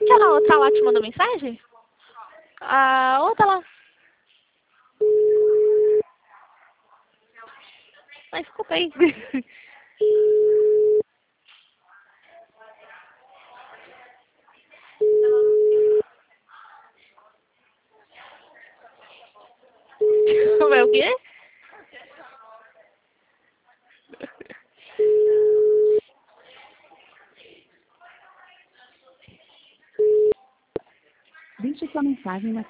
aquela outra lá te mandou mensagem? A outra lá. Mas escuta aí. Vai o quê? Deixe sua mensagem na